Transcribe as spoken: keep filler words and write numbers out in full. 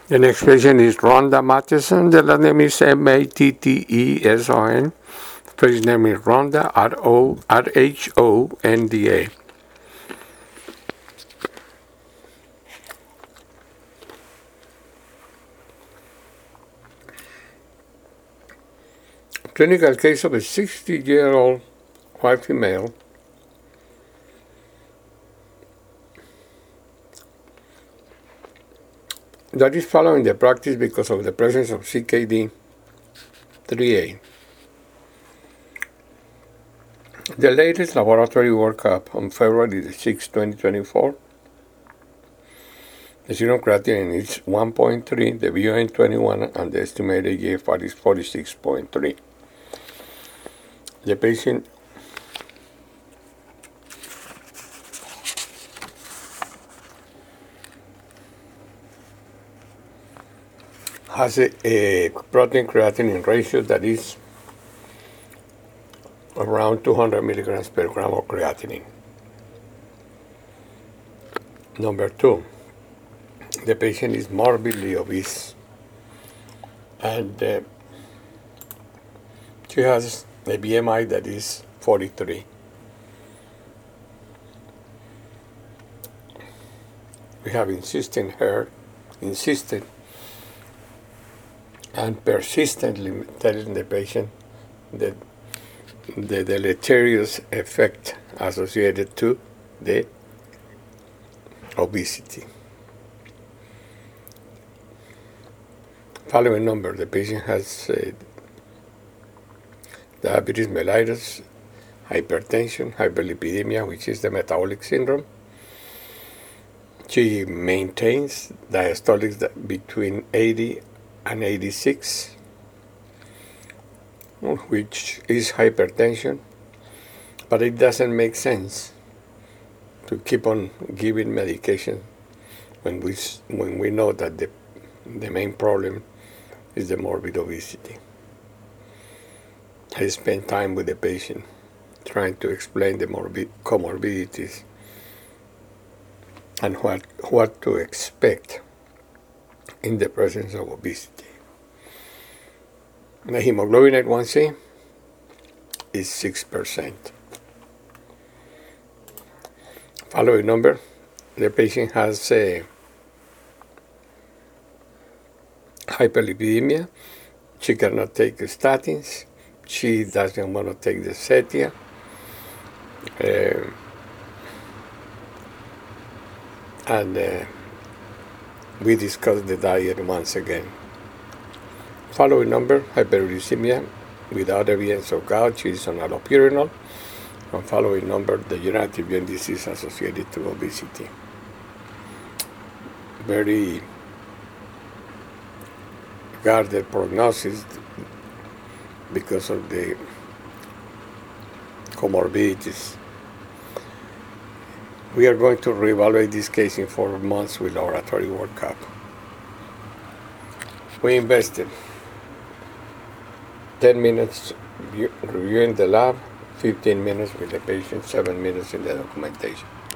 The next patient is Rhonda Matheson. The last name is M A T T E S O N. First name is Rhonda, R O R H O N D A. Clinical case of a sixty-year-old white female that is following the practice because of the presence of C K D three A. The latest laboratory workup on February sixth, twenty twenty-four, the serum creatinine is one point three, the B U N twenty-one, and the estimated G F R is forty-six point three. The patient has a, a protein creatinine ratio that is around two hundred milligrams per gram of creatinine. Number two, the patient is morbidly obese, and uh, she has a B M I that is forty-three. We have insistent her, insisted and persistently telling the patient that the deleterious effect associated to the obesity. Following number, the patient has uh, diabetes mellitus, hypertension, hyperlipidemia, which is the metabolic syndrome. She maintains diastolics between eighty and eighty-six, which is hypertension, but it doesn't make sense to keep on giving medication when we when we know that the the main problem is the morbid obesity. I spent time with the patient trying to explain the morbid comorbidities and what what to expect in the presence of obesity. The hemoglobin A one C is six percent. Following number, the patient has a hyperlipidemia. She cannot take statins. She doesn't want to take the Zetia. Uh, and uh, we discussed the diet once again. Following number, hyperuricemia without evidence of gout. She is on allopurinol. And following number, the degenerative vein disease associated to obesity. Very guarded prognosis because of the comorbidities. We are going to reevaluate this case in four months with laboratory workup. We invested ten minutes reviewing the lab, fifteen minutes with the patient, seven minutes in the documentation.